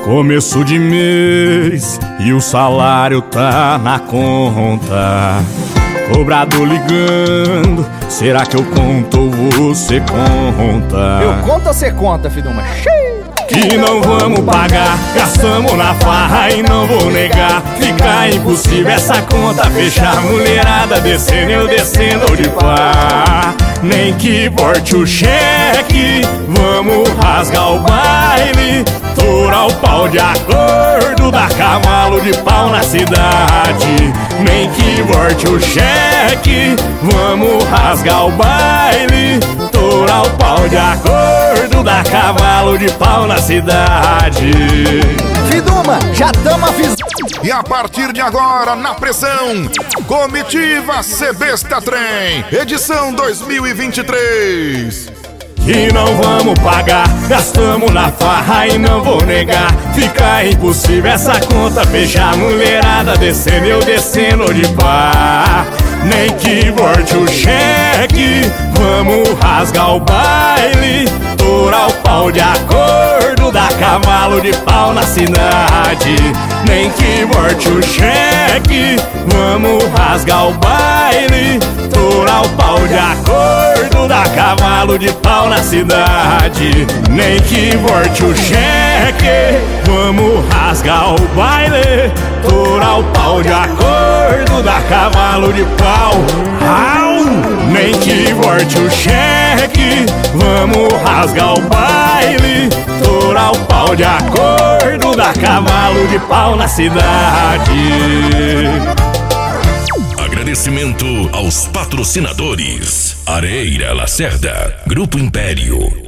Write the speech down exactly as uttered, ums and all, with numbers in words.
Começo de mês e o salário tá na conta. Cobrador ligando, será que eu conto ou você conta? Eu conto ou você conta, filho de uma? Que não vamos pagar, gastamos na farra e não vou negar. Fica impossível essa conta fechar. Mulherada descendo, eu descendo de pá. Nem que volte o cheque, vamos rasgar o baile. Torar o pau de acordo, dar cavalo de pau na cidade. Nem que volte o cheque, vamos rasgar o baile. Torar o pau de acordo, dar cavalo de pau na cidade. Fiduma, já tamo avisando. E a partir de agora, na pressão, Comitiva Sebesta Trem, edição dois mil e vinte e três. E não vamos pagar, gastamos na farra e não vou negar. Fica impossível essa conta fechar. Mulherada descendo, eu descendo de pá. Nem que volte o cheque, vamos rasgar o baile. Torar o pau de acordo, dar cavalo de pau na cidade. Nem que volte o cheque, vamos rasgar o baile. Torar o pau de acordo, dar cavalo de pau na cidade. Nem que volte o cheque, vamos rasgar o baile. Torar o pau de acordo, dar cavalo de pau. Au! Nem que volte o cheque, vamos rasgar o baile. Torar o pau de acordo, dar cavalo de pau na cidade. Agradecimento aos patrocinadores: Areira Lacerda, Grupo Império,